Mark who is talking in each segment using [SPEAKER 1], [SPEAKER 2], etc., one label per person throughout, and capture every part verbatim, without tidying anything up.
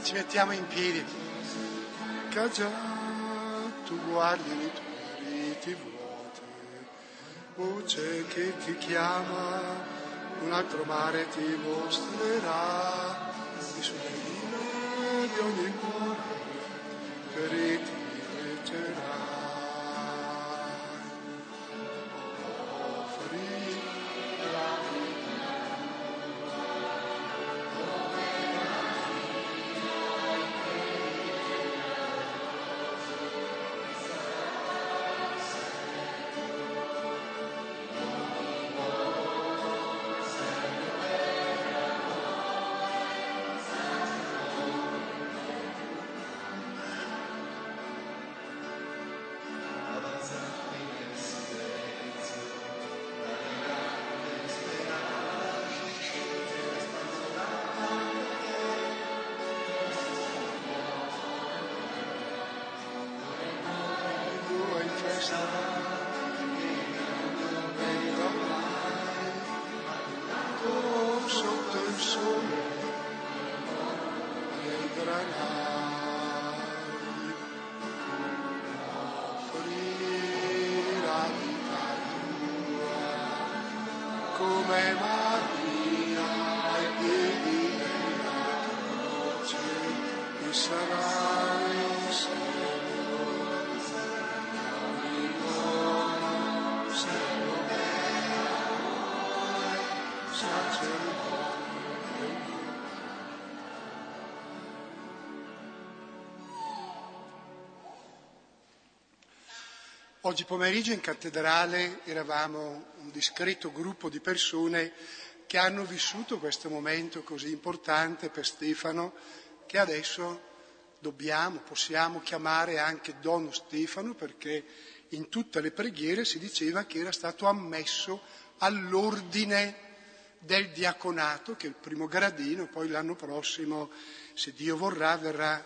[SPEAKER 1] Ci mettiamo in piedi. Che già tu guardi le tue reti vuote, voce che ti chiama, un altro mare ti mostrerà, e sulle rive di ogni cuore tue reti leggerai. Sotto il sole vedrai, offrirà vita tua come Maria ai piedi della croce, e sarai Signore, Signore, sacerdote. Oggi pomeriggio in cattedrale eravamo un discreto gruppo di persone che hanno vissuto questo momento così importante per Stefano, che adesso dobbiamo, possiamo chiamare anche Dono Stefano, perché in tutte le preghiere si diceva che era stato ammesso all'ordine del diaconato, che è il primo gradino, poi l'anno prossimo, se Dio vorrà, verrà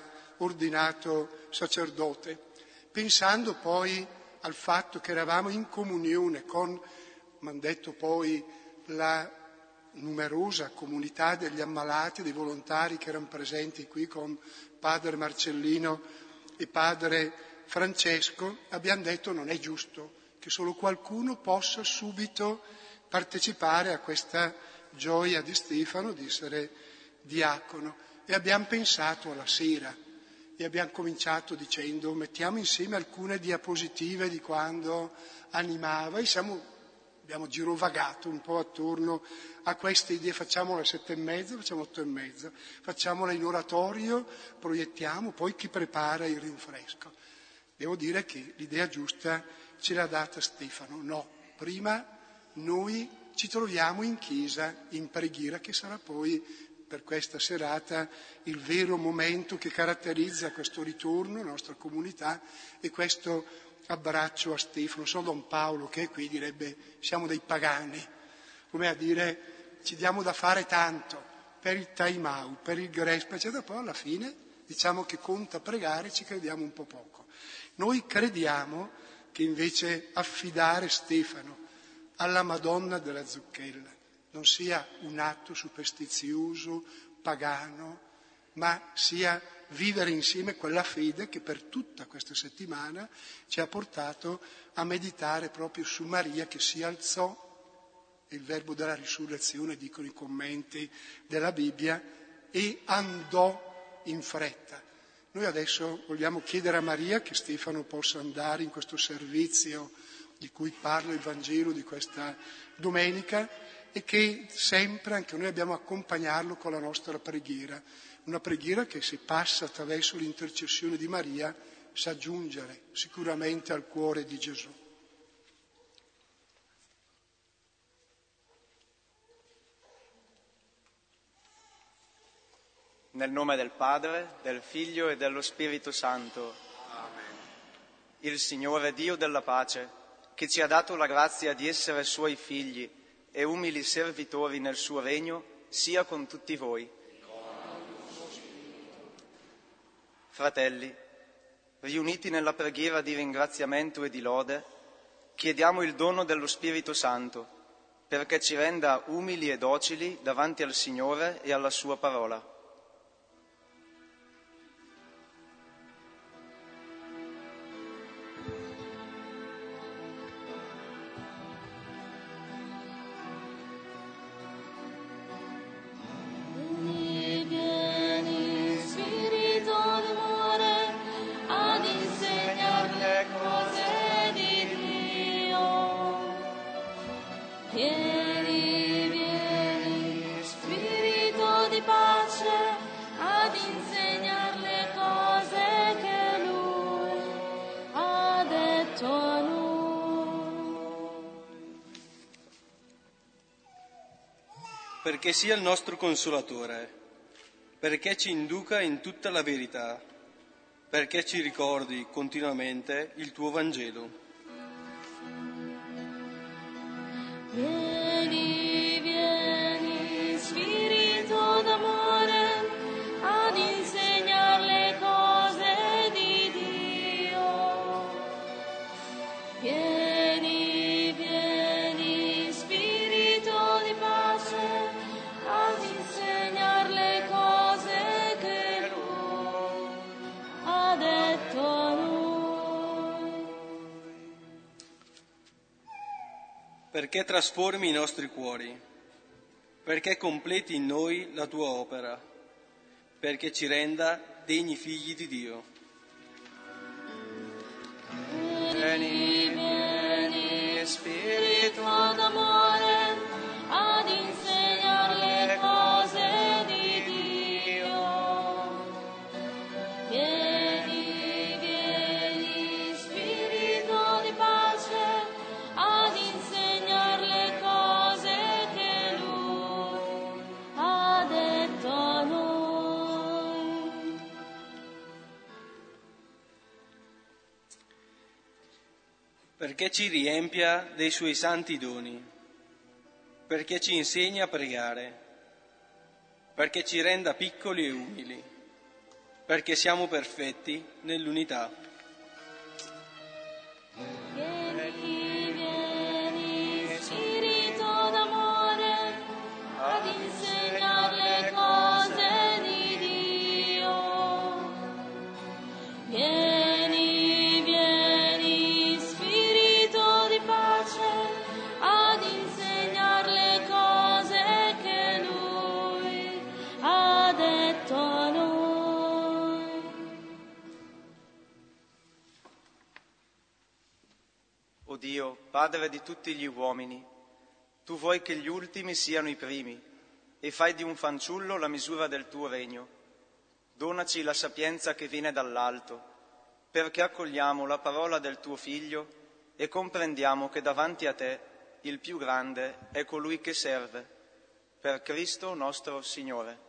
[SPEAKER 1] ordinato sacerdote. Pensando poi al fatto che eravamo in comunione con, mi hanno detto poi, la numerosa comunità degli ammalati, dei volontari che erano presenti qui con padre Marcellino e padre Francesco, abbiamo detto non è giusto che solo qualcuno possa subito partecipare a questa gioia di Stefano di essere diacono, e abbiamo pensato alla sera e abbiamo cominciato dicendo mettiamo insieme alcune diapositive di quando animava, e siamo, abbiamo girovagato un po' attorno a queste idee, facciamola alle sette e mezza, facciamo otto e mezza, facciamola in oratorio, proiettiamo, poi chi prepara il rinfresco. Devo dire che l'idea giusta ce l'ha data Stefano, no, prima noi ci troviamo in chiesa in preghiera, che sarà poi per questa serata il vero momento che caratterizza questo ritorno alla nostra comunità e questo abbraccio a Stefano. So Don Paolo che qui direbbe siamo dei pagani, come a dire ci diamo da fare tanto per il time out, per il grace, eccetera, poi alla fine diciamo che conta pregare, ci crediamo un po' poco. Noi crediamo che invece affidare Stefano alla Madonna della Zucchella non sia un atto superstizioso, pagano, ma sia vivere insieme quella fede che per tutta questa settimana ci ha portato a meditare proprio su Maria che si alzò, il verbo della risurrezione, dicono i commenti della Bibbia, e andò in fretta. Noi adesso vogliamo chiedere a Maria che Stefano possa andare in questo servizio di cui parla il Vangelo di questa domenica, e che sempre anche noi abbiamo accompagnarlo con la nostra preghiera, una preghiera che se passa attraverso l'intercessione di Maria sa giungere sicuramente al cuore di Gesù.
[SPEAKER 2] Nel nome del Padre, del Figlio e dello Spirito Santo.
[SPEAKER 1] Amen.
[SPEAKER 2] Il Signore Dio della pace, che ci ha dato la grazia di essere Suoi figli e umili servitori nel suo regno, sia con tutti voi. Fratelli, riuniti nella preghiera di ringraziamento e di lode, chiediamo il dono dello Spirito Santo, perché ci renda umili e docili davanti al Signore e alla sua parola.
[SPEAKER 3] detto a noi.
[SPEAKER 4] Perché sia il nostro consolatore, perché ci induca in tutta la verità, perché ci ricordi continuamente il tuo Vangelo.
[SPEAKER 3] Vieni, vieni, Spirito d'amore, ad insegnare le cose di Dio. Vieni, vieni, Spirito di pace, ad insegnare le cose che Lui ha detto a noi.
[SPEAKER 4] Perché trasformi i nostri cuori, perché completi in noi la tua opera, perché ci renda degni figli di Dio.
[SPEAKER 3] Vieni, vieni, Spirito d'amore, ad insegnare le cose di Dio. Vieni, vieni, Spirito di pace, ad insegnare le cose che Lui ha detto a noi.
[SPEAKER 4] Perché ci riempia dei suoi santi doni, perché ci insegna a pregare, perché ci renda piccoli e umili, perché siamo perfetti nell'unità.
[SPEAKER 3] Vieni, vieni, Spirito d'amore, ad insegnare le cose di Dio. Vieni, vieni, Spirito di pace, ad insegnare le cose che Lui ha detto a noi.
[SPEAKER 2] O Dio, Padre di tutti gli uomini, tu vuoi che gli ultimi siano i primi e fai di un fanciullo la misura del tuo regno. Donaci la sapienza che viene dall'alto, perché accogliamo la parola del tuo Figlio e comprendiamo che davanti a te il più grande è colui che serve. Per Cristo nostro Signore.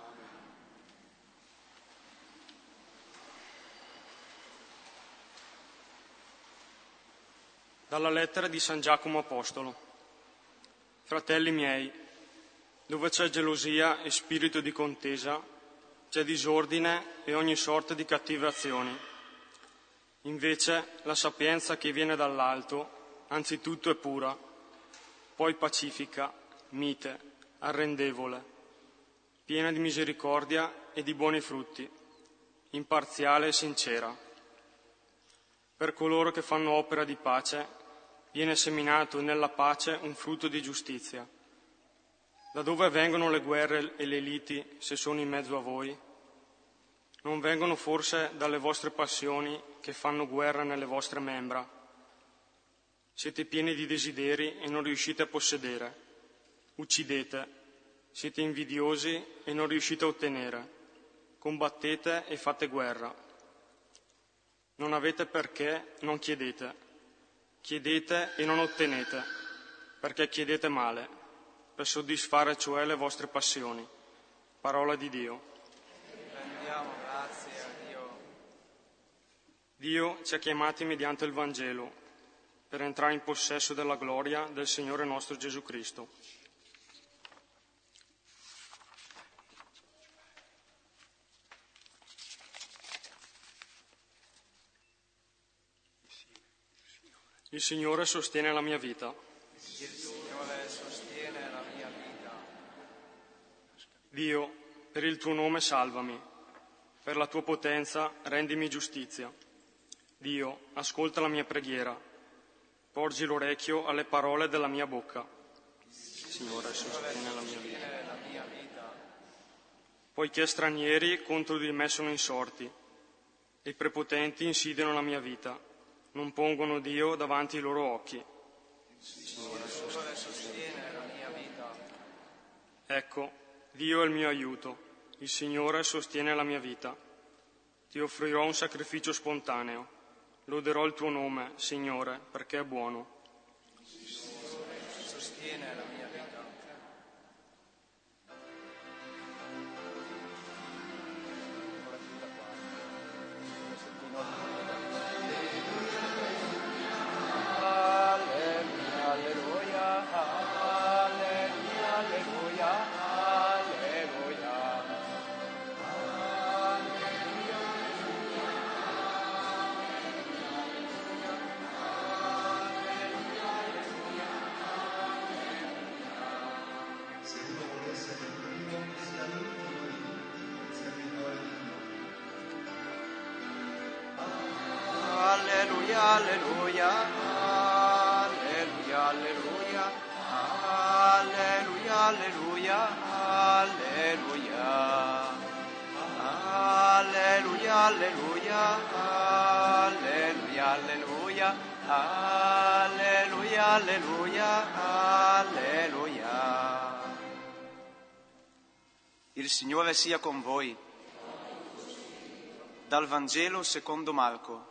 [SPEAKER 5] Dalla lettera di San Giacomo Apostolo. Fratelli miei, dove c'è gelosia e spirito di contesa, c'è disordine e ogni sorta di cattive azioni. Invece la sapienza che viene dall'alto, anzitutto è pura, poi pacifica, mite, arrendevole, piena di misericordia e di buoni frutti, imparziale e sincera. Per coloro che fanno opera di pace viene seminato nella pace un frutto di giustizia. Da dove vengono le guerre e le liti se sono in mezzo a voi? Non vengono forse dalle vostre passioni che fanno guerra nelle vostre membra? Siete pieni di desideri e non riuscite a possedere. Uccidete, siete invidiosi e non riuscite a ottenere. Combattete e fate guerra. Non avete perché non chiedete. Chiedete e non ottenete, perché chiedete male, per soddisfare cioè le vostre passioni. Parola di Dio.
[SPEAKER 2] Rendiamo grazie a Dio.
[SPEAKER 5] Dio ci ha chiamati mediante il Vangelo per entrare in possesso della gloria del Signore nostro Gesù Cristo. Il Signore sostiene la mia vita.
[SPEAKER 2] Il Signore sostiene la mia vita.
[SPEAKER 5] Dio, per il tuo nome salvami, per la tua potenza rendimi giustizia. Dio, ascolta la mia preghiera, porgi l'orecchio alle parole della mia bocca. Il Signore sostiene la mia vita. Poiché stranieri contro di me sono insorti, e prepotenti insidiano la mia vita. Non pongono Dio davanti ai loro occhi.
[SPEAKER 2] Il Signore sostiene la mia vita.
[SPEAKER 5] Ecco, Dio è il mio aiuto, il Signore sostiene la mia vita. Ti offrirò un sacrificio spontaneo, Loderò il tuo nome, Signore, perché è buono.
[SPEAKER 2] Sostiene la mia vita. Alleluia, alleluia, alleluia, alleluia, alleluia, alleluia, alleluia, alleluia, alleluia, alleluia, alleluia, alleluia, alleluia, alleluia. Il Signore sia con voi. Dal Vangelo secondo Marco.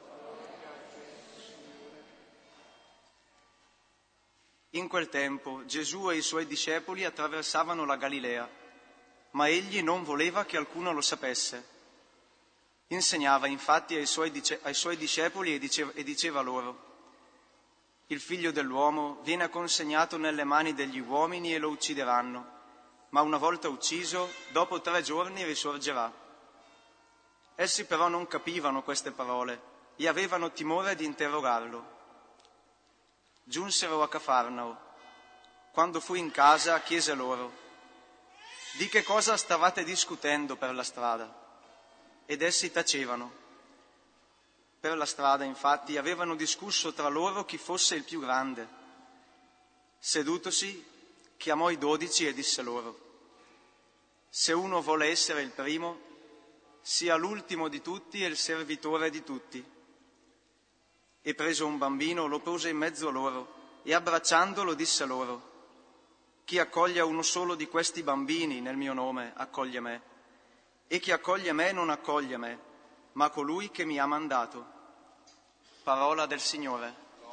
[SPEAKER 2] In quel tempo Gesù e i suoi discepoli attraversavano la Galilea, ma egli non voleva che alcuno lo sapesse. Insegnava infatti ai suoi, dice- ai suoi discepoli e diceva, e diceva loro: il figlio dell'uomo viene consegnato nelle mani degli uomini e lo uccideranno, ma una volta ucciso, dopo tre giorni risorgerà. Essi però non capivano queste parole e avevano timore di interrogarlo. Giunsero a Cafarnao. Quando fu in casa, chiese loro: di che cosa stavate discutendo per la strada? Ed essi tacevano. Per la strada, infatti, avevano discusso tra loro chi fosse il più grande. Sedutosi, chiamò i dodici e disse loro: se uno vuole essere il primo, sia l'ultimo di tutti e il servitore di tutti. E preso un bambino lo pose in mezzo a loro e abbracciandolo disse loro: chi accoglie uno solo di questi bambini nel mio nome accoglie me, e chi accoglie me non accoglie me, ma colui che mi ha mandato. Parola del Signore.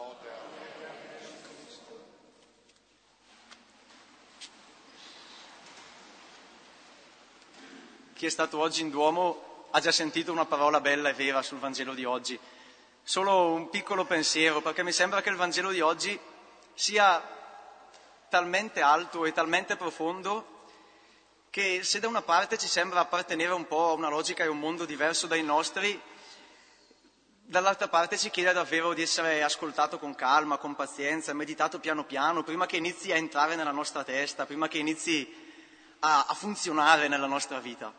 [SPEAKER 2] Chi è stato oggi in Duomo ha già sentito una parola bella e vera sul Vangelo di oggi. Solo un piccolo pensiero, perché mi sembra che il Vangelo di oggi sia talmente alto e talmente profondo che se da una parte ci sembra appartenere un po' a una logica e un mondo diverso dai nostri, dall'altra parte ci chiede davvero di essere ascoltato con calma, con pazienza, meditato piano piano, prima che inizi a entrare nella nostra testa, prima che inizi a, a funzionare nella nostra vita.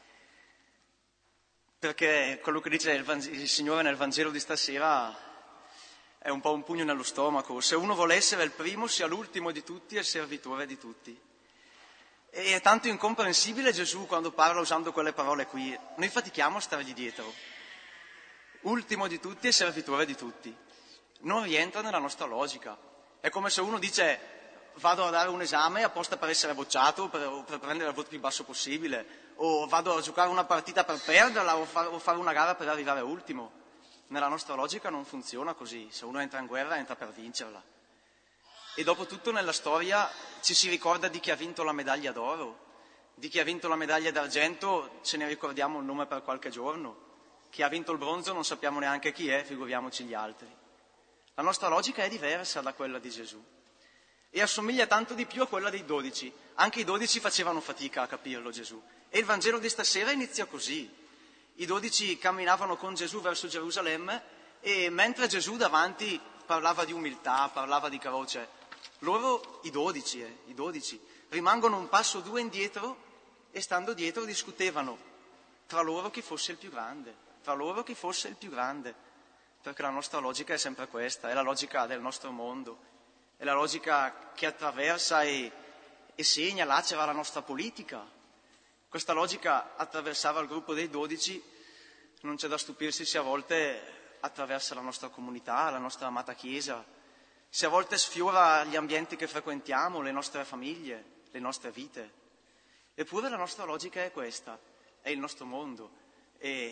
[SPEAKER 2] Perché quello che dice il, Vangelo, il Signore nel Vangelo di stasera è un po' un pugno nello stomaco. Se uno vuole essere il primo, sia l'ultimo di tutti e il servitore di tutti. E è tanto incomprensibile Gesù quando parla usando quelle parole qui. Noi fatichiamo a stargli dietro. Ultimo di tutti e servitore di tutti. Non rientra nella nostra logica. È come se uno dice: vado a dare un esame apposta per essere bocciato, per, per prendere il voto più basso possibile, o vado a giocare una partita per perderla, o, far, o fare una gara per arrivare ultimo. Nella nostra logica non funziona così. Se uno entra in guerra, entra per vincerla. E dopo tutto nella storia ci si ricorda di chi ha vinto la medaglia d'oro, di chi ha vinto la medaglia d'argento ce ne ricordiamo il nome per qualche giorno, chi ha vinto il bronzo non sappiamo neanche chi è, figuriamoci gli altri. La nostra logica è diversa da quella di Gesù. E assomiglia tanto di più a quella dei dodici. Anche i dodici facevano fatica a capirlo Gesù. E il Vangelo di stasera inizia così. I dodici camminavano con Gesù verso Gerusalemme e mentre Gesù davanti parlava di umiltà, parlava di croce, loro, i dodici, eh, i dodici, rimangono un passo o due indietro e stando dietro discutevano tra loro chi fosse il più grande, tra loro chi fosse il più grande. Perché la nostra logica è sempre questa, è la logica del nostro mondo. È la logica che attraversa e, e segna, lacera la nostra politica. Questa logica attraversava il gruppo dei dodici, non c'è da stupirsi se a volte attraversa la nostra comunità, la nostra amata Chiesa, se a volte sfiora gli ambienti che frequentiamo, le nostre famiglie, le nostre vite. Eppure la nostra logica è questa, è il nostro mondo. E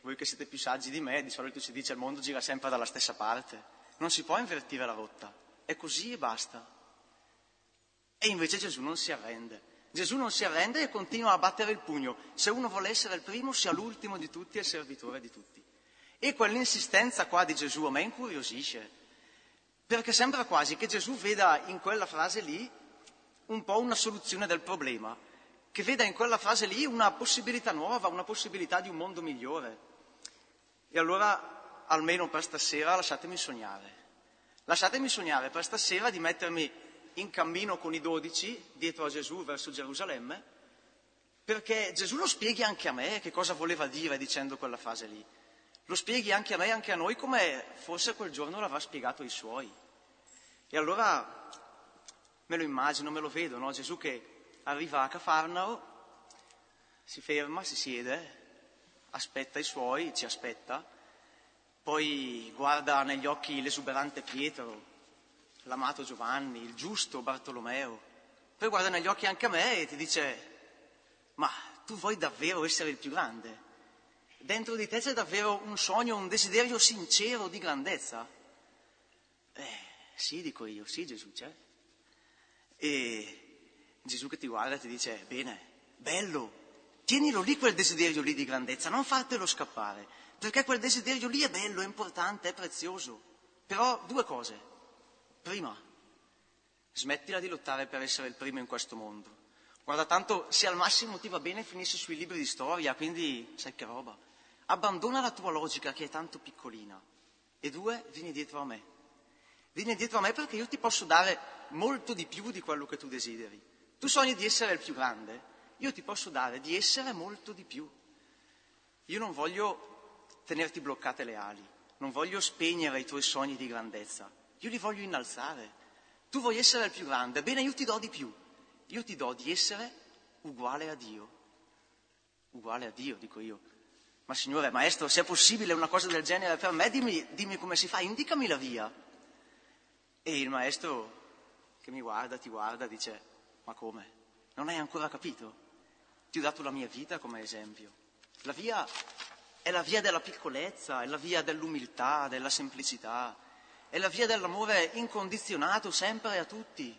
[SPEAKER 2] voi che siete più saggi di me, di solito si dice il mondo gira sempre dalla stessa parte, non si può invertire la rotta, è così e basta. E invece Gesù non si arrende. Gesù non si arrende e continua a battere il pugno. Se uno vuole essere il primo, sia l'ultimo di tutti e il servitore di tutti. E quell'insistenza qua di Gesù a me incuriosisce, perché sembra quasi che Gesù veda in quella frase lì un po' una soluzione del problema, che veda in quella frase lì una possibilità nuova, una possibilità di un mondo migliore. E allora, almeno per stasera, lasciatemi sognare. Lasciatemi sognare per stasera di mettermi in cammino con i dodici dietro a Gesù verso Gerusalemme, perché Gesù lo spieghi anche a me che cosa voleva dire dicendo quella frase lì. Lo spieghi anche a me e anche a noi come forse quel giorno l'avrà spiegato ai suoi. E allora me lo immagino, me lo vedo, no? Gesù che arriva a Cafarnao, si ferma, si siede, aspetta i suoi, ci aspetta, poi guarda negli occhi l'esuberante Pietro, l'amato Giovanni, il giusto Bartolomeo, poi guarda negli occhi anche a me e ti dice: ma tu vuoi davvero essere il più grande? Dentro di te c'è davvero un sogno, un desiderio sincero di grandezza? Eh, sì, dico io, sì, Gesù c'è. E Gesù che ti guarda e ti dice: bene, bello, tienilo lì quel desiderio lì di grandezza, non fartelo scappare, perché quel desiderio lì è bello, è importante, è prezioso. Però due cose. Prima, smettila di lottare per essere il primo in questo mondo. Guarda, tanto se al massimo ti va bene finisci sui libri di storia, quindi sai che roba. Abbandona la tua logica che è tanto piccolina. E due, vieni dietro a me. Vieni dietro a me perché io ti posso dare molto di più di quello che tu desideri. Tu sogni di essere il più grande, io ti posso dare di essere molto di più. Io non voglio tenerti bloccate le ali, non voglio spegnere i tuoi sogni di grandezza, io li voglio innalzare. Tu vuoi essere il più grande, bene, io ti do di più. Io ti do di essere uguale a Dio. Uguale a Dio, dico io. Ma Signore, Maestro, se è possibile una cosa del genere per me, dimmi, dimmi come si fa, indicami la via. E il Maestro che mi guarda, ti guarda, dice: ma come? Non hai ancora capito? Ti ho dato la mia vita come esempio. La via è la via della piccolezza, è la via dell'umiltà, della semplicità, è la via dell'amore incondizionato sempre a tutti.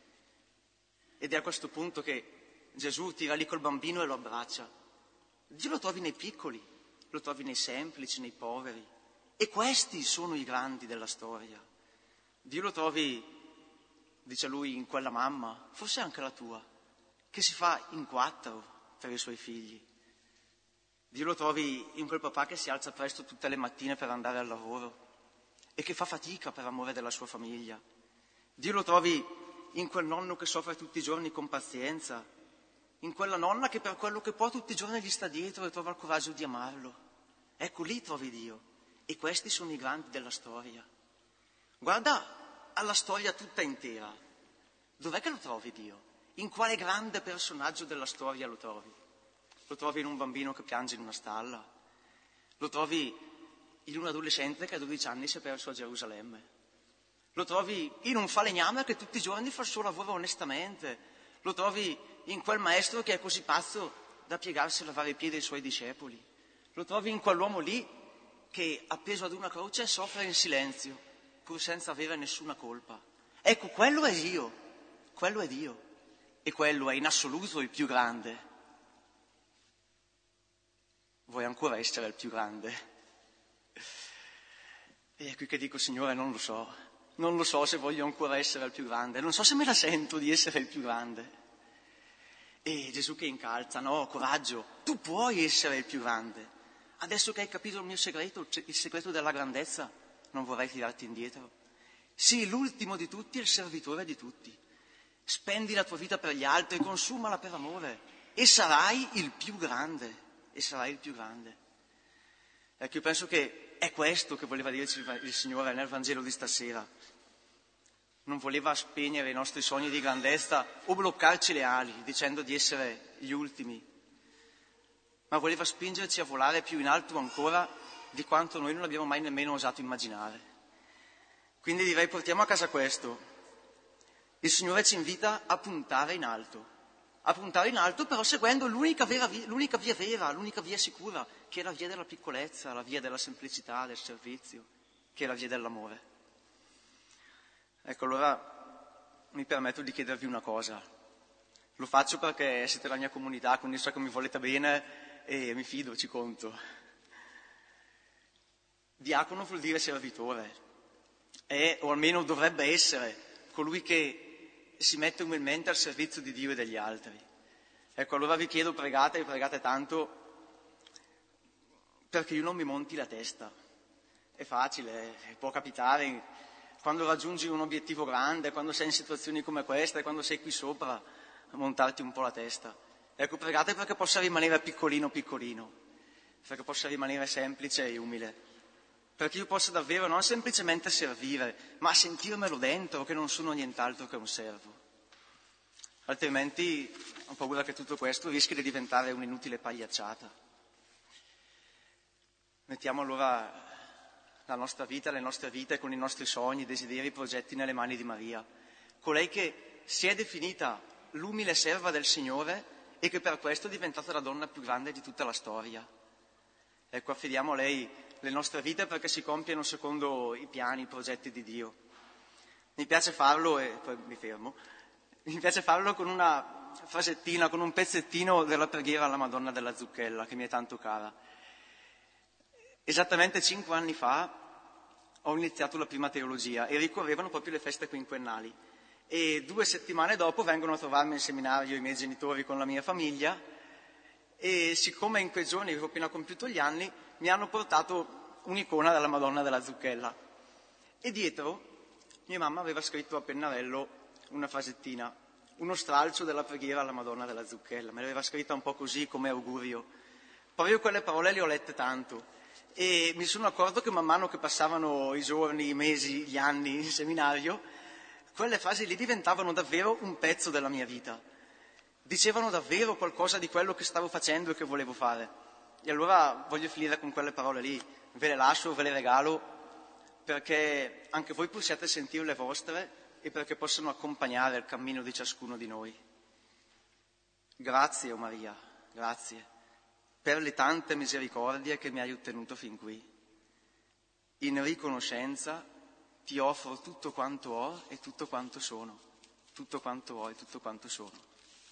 [SPEAKER 2] Ed è a questo punto che Gesù tira lì col bambino e lo abbraccia. Dio lo trovi nei piccoli, lo trovi nei semplici, nei poveri. E questi sono i grandi della storia. Dio lo trovi, dice lui, in quella mamma, forse anche la tua, che si fa in quattro per i suoi figli. Dio lo trovi in quel papà che si alza presto tutte le mattine per andare al lavoro e che fa fatica per amore della sua famiglia. Dio lo trovi in quel nonno che soffre tutti i giorni con pazienza, in quella nonna che per quello che può tutti i giorni gli sta dietro e trova il coraggio di amarlo. Ecco, lì trovi Dio. E questi sono i grandi della storia. Guarda alla storia tutta intera. Dov'è che lo trovi Dio? In quale grande personaggio della storia lo trovi? Lo trovi in un bambino che piange in una stalla? Lo trovi in un adolescente che a dodici anni si è perso a Gerusalemme? Lo trovi in un falegname che tutti i giorni fa il suo lavoro onestamente? Lo trovi in quel maestro che è così pazzo da piegarsi a lavare i piedi ai suoi discepoli? Lo trovi in quell'uomo lì che, appeso ad una croce, soffre in silenzio, pur senza avere nessuna colpa? Ecco, quello è Dio, quello è Dio, e quello è in assoluto il più grande. Vuoi ancora essere il più grande? E è qui che dico: Signore, non lo so, non lo so se voglio ancora essere il più grande, non so se me la sento di essere il più grande. E Gesù che incalza: no, coraggio, tu puoi essere il più grande. Adesso che hai capito il mio segreto, il segreto della grandezza, non vorrei tirarti indietro. Sii l'ultimo di tutti e il servitore di tutti. Spendi la tua vita per gli altri, consumala per amore e sarai il più grande, e sarai il più grande. Ecco, io penso che è questo che voleva dirci il Signore nel Vangelo di stasera. Non voleva spegnere i nostri sogni di grandezza o bloccarci le ali dicendo di essere gli ultimi, ma voleva spingerci a volare più in alto ancora di quanto noi non abbiamo mai nemmeno osato immaginare. Quindi direi, portiamo a casa questo. Il Signore ci invita a puntare in alto, a puntare in alto, però seguendo l'unica, vera, l'unica via vera, l'unica via sicura, che è la via della piccolezza, la via della semplicità, del servizio, che è la via dell'amore. Ecco, allora mi permetto di chiedervi una cosa. Lo faccio perché siete la mia comunità, quindi so che mi volete bene e mi fido, ci conto. Diacono vuol dire servitore, è, o almeno dovrebbe essere, colui che si mette umilmente al servizio di Dio e degli altri. Ecco, allora vi chiedo, pregate e pregate tanto perché io non mi monti la testa. È facile, può capitare quando raggiungi un obiettivo grande, quando sei in situazioni come questa, quando sei qui sopra, a montarti un po' la testa. Ecco, pregate perché possa rimanere piccolino piccolino, perché possa rimanere semplice e umile, perché io possa davvero non semplicemente servire, ma sentirmelo dentro che non sono nient'altro che un servo. Altrimenti ho paura che tutto questo rischi di diventare un'inutile pagliacciata. Mettiamo allora la nostra vita, le nostre vite, con i nostri sogni, desideri, progetti nelle mani di Maria, colei che si è definita l'umile serva del Signore e che per questo è diventata la donna più grande di tutta la storia. Ecco, affidiamo a lei le nostre vite perché si compiano secondo i piani, i progetti di Dio. Mi piace farlo, e poi mi fermo, mi piace farlo con una frasettina, con un pezzettino della preghiera alla Madonna della Zucchella, che mi è tanto cara. Esattamente cinque anni fa ho iniziato la prima teologia e ricorrevano proprio le feste quinquennali. E due settimane dopo vengono a trovarmi in seminario i miei genitori con la mia famiglia e siccome in quei giorni avevo appena compiuto gli anni, mi hanno portato un'icona della Madonna della Zucchella e dietro mia mamma aveva scritto a pennarello una frasettina, uno stralcio della preghiera alla Madonna della Zucchella, me l'aveva scritta un po' così come augurio. Poi io quelle parole le ho lette tanto e mi sono accorto che man mano che passavano i giorni, i mesi, gli anni in seminario, quelle frasi lì diventavano davvero un pezzo della mia vita, dicevano davvero qualcosa di quello che stavo facendo e che volevo fare. E allora voglio finire con quelle parole lì, ve le lascio, ve le regalo, perché anche voi possiate sentirle vostre e perché possano accompagnare il cammino di ciascuno di noi. Grazie, o Maria, grazie, per le tante misericordie che mi hai ottenuto fin qui. In riconoscenza ti offro tutto quanto ho e tutto quanto sono, tutto quanto ho e tutto quanto sono.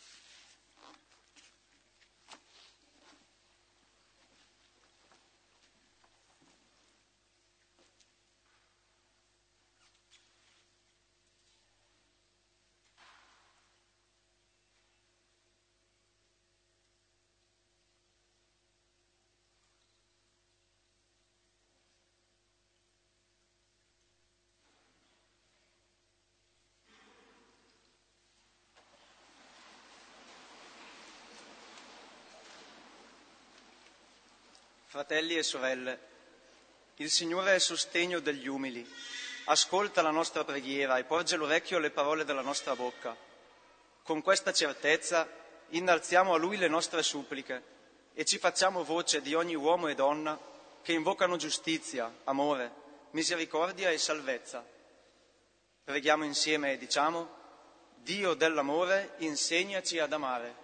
[SPEAKER 2] Fratelli e sorelle, il Signore è il sostegno degli umili, ascolta la nostra preghiera e porge l'orecchio alle parole della nostra bocca. Con questa certezza innalziamo a Lui le nostre suppliche e ci facciamo voce di ogni uomo e donna che invocano giustizia, amore, misericordia e salvezza. Preghiamo insieme e diciamo: Dio dell'amore, insegnaci ad amare.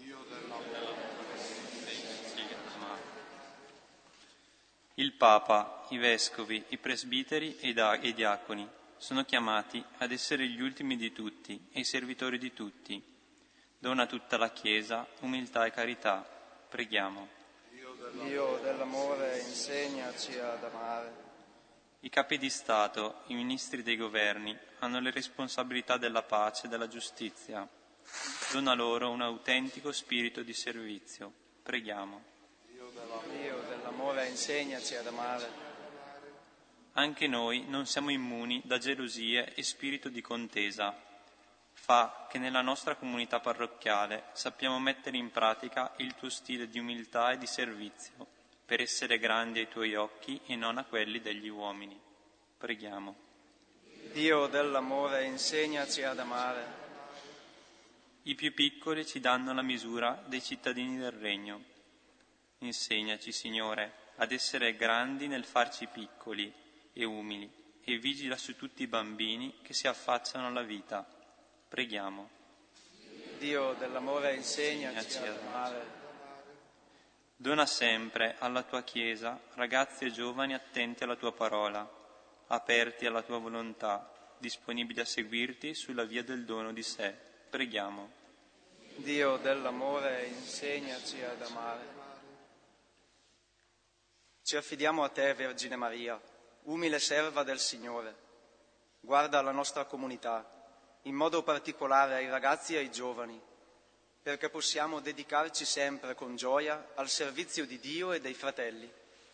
[SPEAKER 6] Il Papa, i Vescovi, i Presbiteri e i Diaconi sono chiamati ad essere gli ultimi di tutti e i servitori di tutti. Dona a tutta la Chiesa umiltà e carità. Preghiamo.
[SPEAKER 2] Dio dell'amore, insegnaci ad amare.
[SPEAKER 6] I capi di Stato, i ministri dei governi hanno le responsabilità della pace e della giustizia. Dona loro un autentico spirito di servizio. Preghiamo.
[SPEAKER 2] Dio dell'amore, insegnaci ad amare.
[SPEAKER 6] Anche noi non siamo immuni da gelosie e spirito di contesa. Fa che nella nostra comunità parrocchiale sappiamo mettere in pratica il tuo stile di umiltà e di servizio, per essere grandi ai tuoi occhi e non a quelli degli uomini. Preghiamo.
[SPEAKER 2] Dio dell'amore, insegnaci ad amare.
[SPEAKER 6] I più piccoli ci danno la misura dei cittadini del Regno. Insegnaci, Signore, ad essere grandi nel farci piccoli e umili e vigila su tutti i bambini che si affacciano alla vita. Preghiamo.
[SPEAKER 2] Dio dell'amore insegnaci ad amare.
[SPEAKER 6] Dona sempre alla tua Chiesa ragazzi e giovani attenti alla tua parola, aperti alla tua volontà, disponibili a seguirti sulla via del dono di sé. Preghiamo.
[SPEAKER 2] Dio dell'amore insegnaci ad amare. Ci affidiamo a te, Vergine Maria, umile serva del Signore. Guarda la nostra comunità, in modo particolare ai ragazzi e ai giovani, perché possiamo dedicarci sempre con gioia al servizio di Dio e dei fratelli.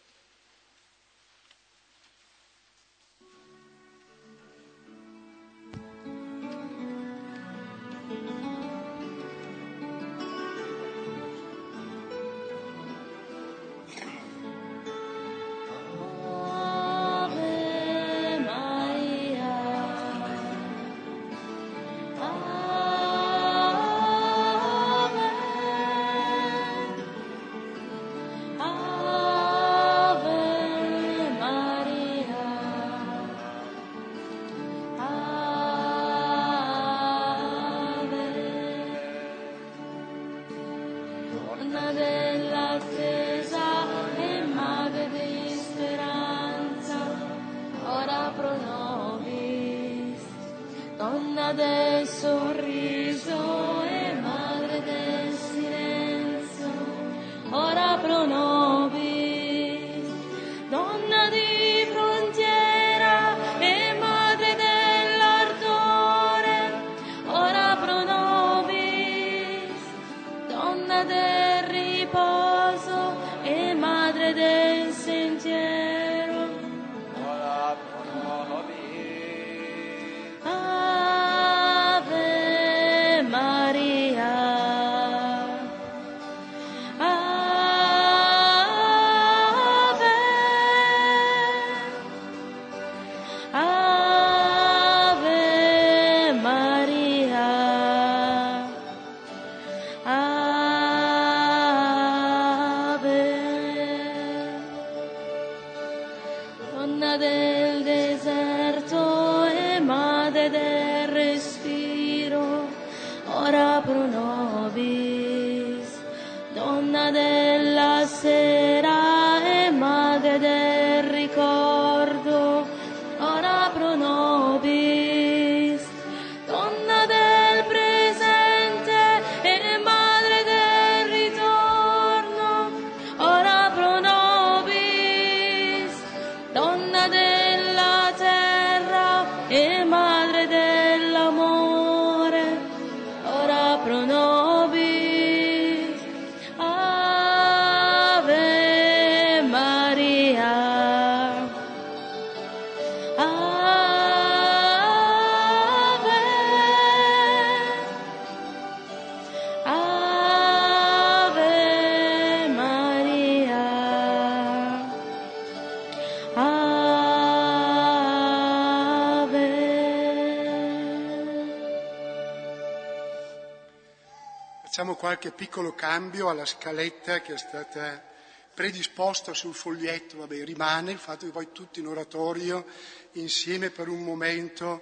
[SPEAKER 1] Facciamo qualche piccolo cambio alla scaletta che è stata predisposta sul foglietto. Vabbè, rimane il fatto che poi tutti in oratorio insieme per un momento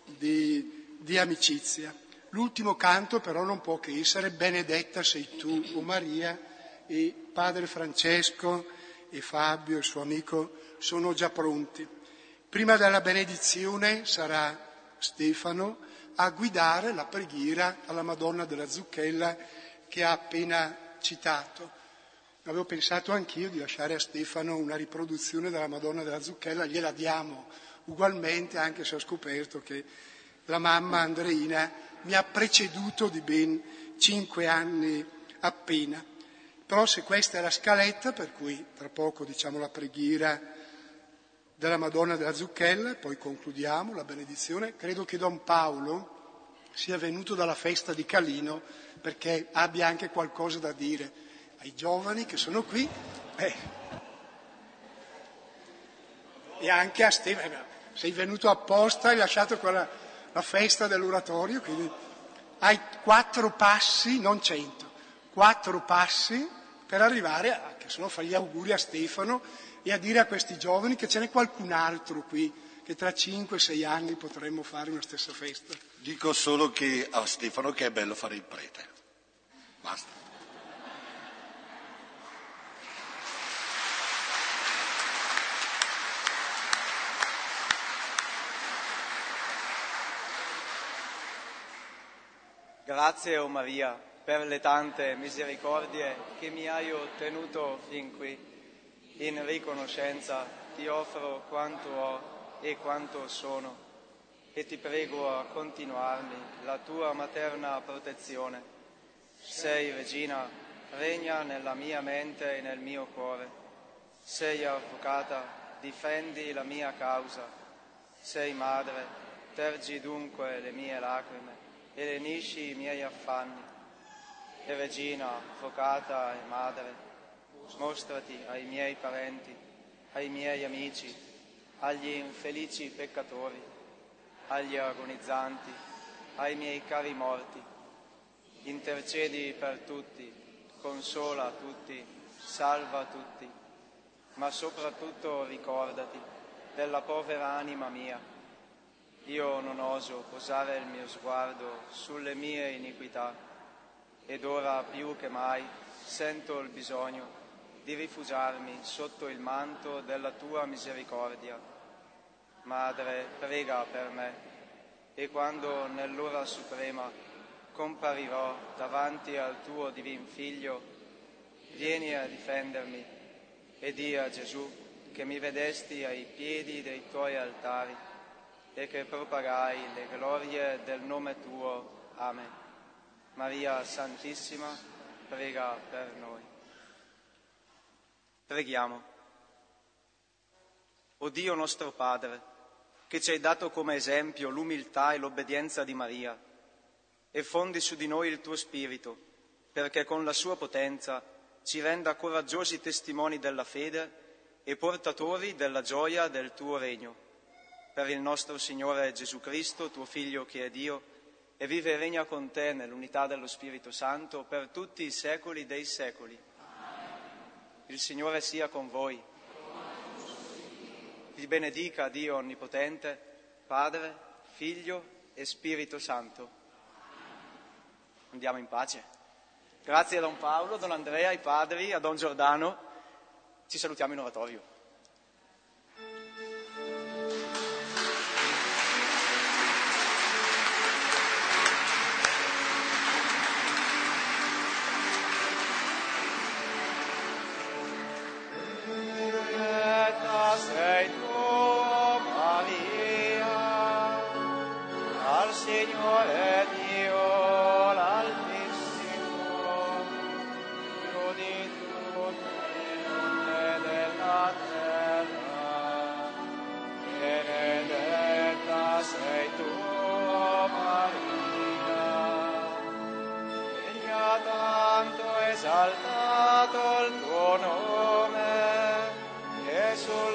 [SPEAKER 1] di, di amicizia. L'ultimo canto però non può che essere Benedetta sei tu, o Maria, e padre Francesco e Fabio, il suo amico, sono già pronti. Prima della benedizione sarà Stefano a guidare la preghiera alla Madonna della Zucchella che ha appena citato. Avevo pensato anch'io di lasciare a Stefano una riproduzione della Madonna della Zucchella, gliela diamo ugualmente, anche se ho scoperto che la mamma Andreina mi ha preceduto di ben cinque anni appena. Però se questa è la scaletta, per cui tra poco diciamo la preghiera della Madonna della Zucchella, poi concludiamo la benedizione. Credo che Don Paolo sia venuto dalla festa di Calino perché abbia anche qualcosa da dire ai giovani che sono qui eh. e anche a Stefano. Sei venuto apposta, hai lasciato quella, la festa dell'oratorio, quindi hai quattro passi, non cento, quattro passi per arrivare a, che se no fai gli auguri a Stefano e a dire a questi giovani che ce n'è qualcun altro qui che che tra cinque sei anni potremmo fare una stessa festa.
[SPEAKER 7] Dico solo che a Stefano che è bello fare il prete. Basta.
[SPEAKER 2] Grazie, o Maria, per le tante misericordie che mi hai ottenuto fin qui. In riconoscenza ti offro quanto ho e quanto sono e ti prego a continuarmi la tua materna protezione. Sei regina, regna nella mia mente e nel mio cuore. Sei avvocata, difendi la mia causa. Sei madre, tergi dunque le mie lacrime e lenisci i miei affanni. E regina, avvocata e madre, mostrati ai miei parenti, ai miei amici, agli infelici peccatori, agli agonizzanti, ai miei cari morti. Intercedi per tutti, consola tutti, salva tutti, ma soprattutto ricordati della povera anima mia. Io non oso posare il mio sguardo sulle mie iniquità ed ora più che mai sento il bisogno di rifugiarmi sotto il manto della tua misericordia. Madre, prega per me e quando nell'ora suprema comparirò davanti al tuo divin Figlio, vieni a difendermi e di a Gesù che mi vedesti ai piedi dei tuoi altari e che propagai le glorie del nome tuo. Amen. Maria Santissima, prega per noi. Preghiamo. O Dio nostro Padre, che ci hai dato come esempio l'umiltà e l'obbedienza di Maria, e fondi su di noi il tuo Spirito, perché con la sua potenza ci renda coraggiosi testimoni della fede e portatori della gioia del tuo regno. Per il nostro Signore Gesù Cristo, tuo Figlio che è Dio, e vive e regna con te nell'unità dello Spirito Santo per tutti i secoli dei secoli. Il Signore sia con voi. Vi benedica Dio Onnipotente, Padre, Figlio e Spirito Santo. Andiamo in pace. Grazie a Don Paolo, a Don Andrea, ai padri, a Don Giordano. Ci salutiamo in oratorio.
[SPEAKER 8] Sei tu, Maria, al Signore Dio l'Altissimo, più di tutte le donne della terra. Benedetta sei tu, Maria, egli ha tanto esaltato il tuo nome, Gesù